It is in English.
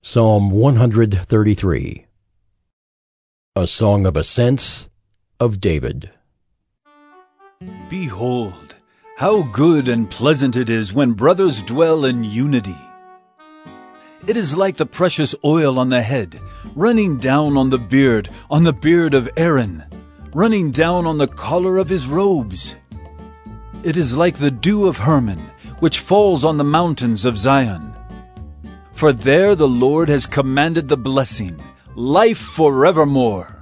Psalm 133. A Song of Ascents of David. Behold, how good and pleasant it is when brothers dwell in unity. It is like the precious oil on the head, running down on the beard of Aaron, running down on the collar of his robes. It is like the dew of Hermon, which falls on the mountains of Zion. For there the Lord has commanded the blessing, life forevermore.